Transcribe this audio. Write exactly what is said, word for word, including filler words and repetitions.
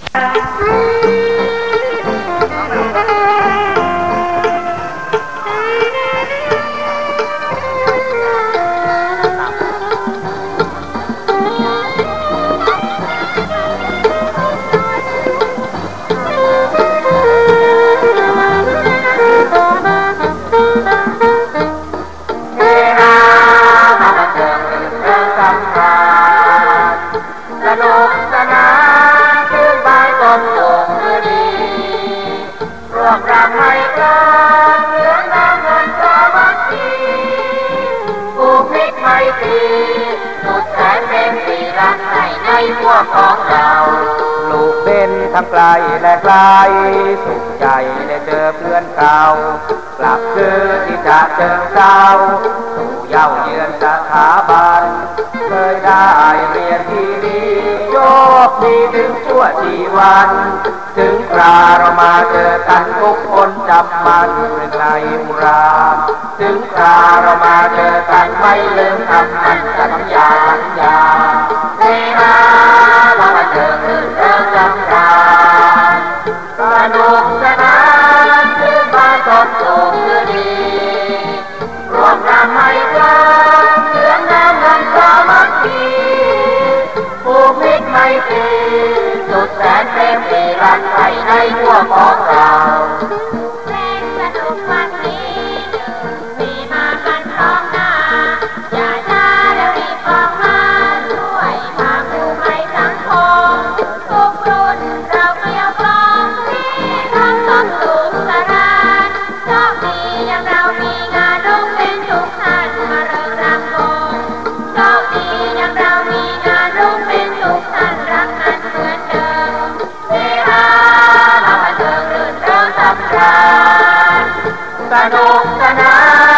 ลูกเด่นทั้งไกลและไกลสุขใจได้เจอเพื่อนเก่ากลับคือที่จะเจอเจ้าสู่เย้าเยือนสถาบันเคยได้เรียนที่นี่โชคดีถึงชั่วชีวันถึงคราเรามาเจอกันทุกคนจำมันเรื่องในอุราถึงคราเรามาเจอกันไม่ลืมคำมันสัญญาสัญญาเวลาเรามาเจอคืนเริ่มจำการสนุกสนานขึ้นมาสดสุขคือดีรวมรำให้กันเสียงน้ำมันสามัคคีผูกมิตรไมตรีสุดแสนเต็มที่รักใครในพวกของเราเพลงสนุกวันนี้หนึ่งปีมากันพร้อมหน้าอย่าช้าแล้วรีบออกมาช่วยพาผู้ไม่สังคมทุกรุ่นเราเกลียวกล่อมที่ทำสมสุขสรานโชคดีอย่างเรามีงานรุ่งเป็นทุกท่านมาเริ่มรำวงโชคดีอย่างเรามีงานรุ่งเป็นทุกท่านรักกันเหมือนเดิมเวลาเรามาเจอรื่นเริงสำราญสนุกสนาน